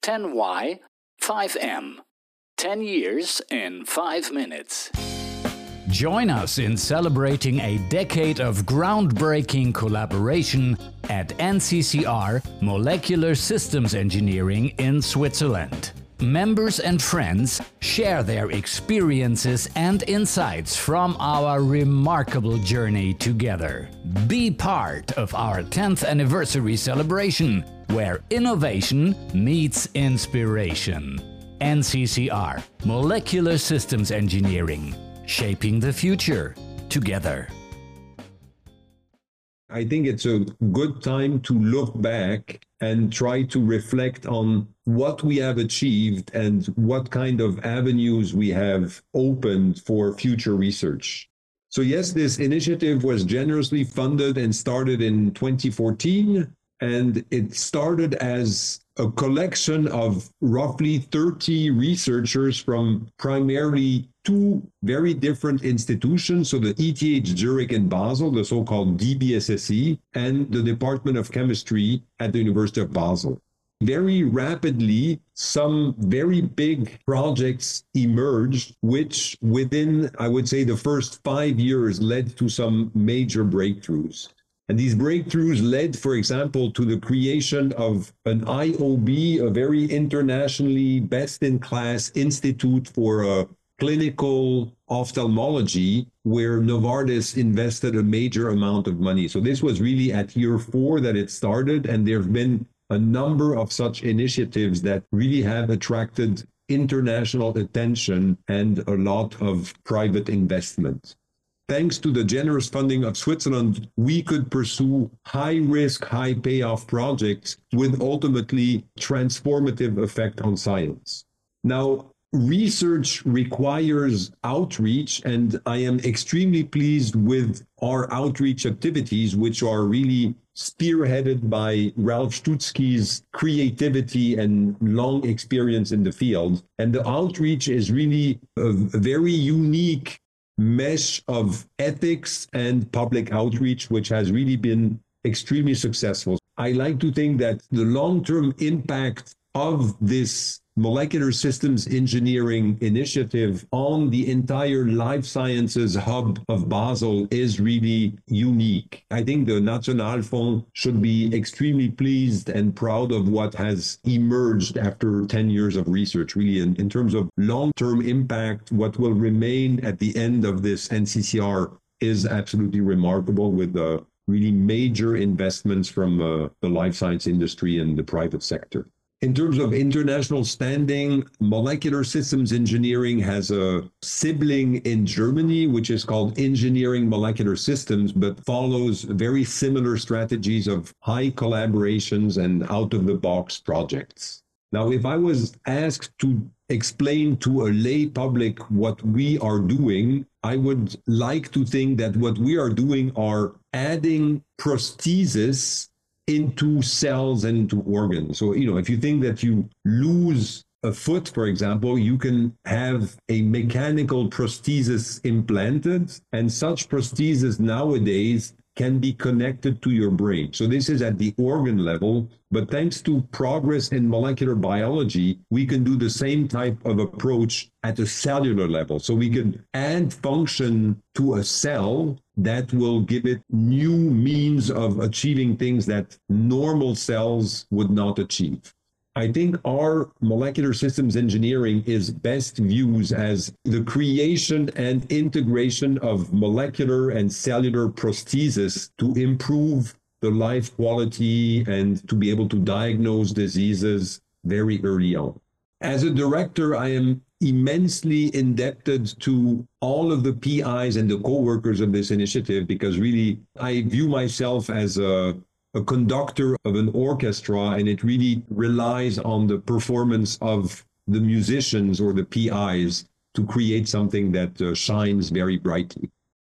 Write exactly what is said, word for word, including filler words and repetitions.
ten Y, five M. ten years in five minutes. Join us in celebrating a decade of groundbreaking collaboration at N C C R Molecular Systems Engineering in Switzerland. Members and friends share their experiences and insights from our remarkable journey together. Be part of our tenth anniversary celebration, where innovation meets inspiration. N C C R, Molecular Systems Engineering, shaping the future together. I think it's a good time to look back and try to reflect on what we have achieved and what kind of avenues we have opened for future research. So yes, this initiative was generously funded and started in twenty fourteen, and it started as a collection of roughly thirty researchers from primarily two very different institutions, so the E T H Zurich in Basel, the so-called D B S S E, and the Department of Chemistry at the University of Basel. Very rapidly, some very big projects emerged, which within, I would say, the first five years led to some major breakthroughs. And these breakthroughs led, for example, to the creation of an I O B, a very internationally best-in-class institute for uh, clinical ophthalmology, where Novartis invested a major amount of money. So this was really at year four that it started, and there have been a number of such initiatives that really have attracted international attention and a lot of private investment. Thanks to the generous funding of Switzerland, we could pursue high-risk, high-payoff projects with ultimately transformative effect on science. Now, research requires outreach, and I am extremely pleased with our outreach activities, which are really spearheaded by Ralph Stutzky's creativity and long experience in the field. And the outreach is really a very unique mesh of ethics and public outreach, which has really been extremely successful. I like to think that the long-term impact of this molecular systems engineering initiative on the entire life sciences hub of Basel is really unique. I think the Nationalfonds should be extremely pleased and proud of what has emerged after ten years of research, really, in, in terms of long-term impact. What will remain at the end of this N C C R is absolutely remarkable, with uh, really major investments from uh, the life science industry and the private sector. In terms of international standing, molecular systems engineering has a sibling in Germany, which is called Engineering Molecular Systems, but follows very similar strategies of high collaborations and out-of-the-box projects. Now, if I was asked to explain to a lay public what we are doing, I would like to think that what we are doing are adding prosthesis into cells and into organs. So, you know, if you think that you lose a foot, for example, you can have a mechanical prosthesis implanted, and such prosthesis nowadays can be connected to your brain. So this is at the organ level, but thanks to progress in molecular biology, we can do the same type of approach at a cellular level. So we can add function to a cell that will give it new means of achieving things that normal cells would not achieve. I think our molecular systems engineering is best viewed as the creation and integration of molecular and cellular prosthesis to improve the life quality and to be able to diagnose diseases very early on. As a director, I am immensely indebted to all of the P Is and the co-workers of this initiative, because really I view myself as a a conductor of an orchestra, and it really relies on the performance of the musicians or the P Is to create something that uh, shines very brightly.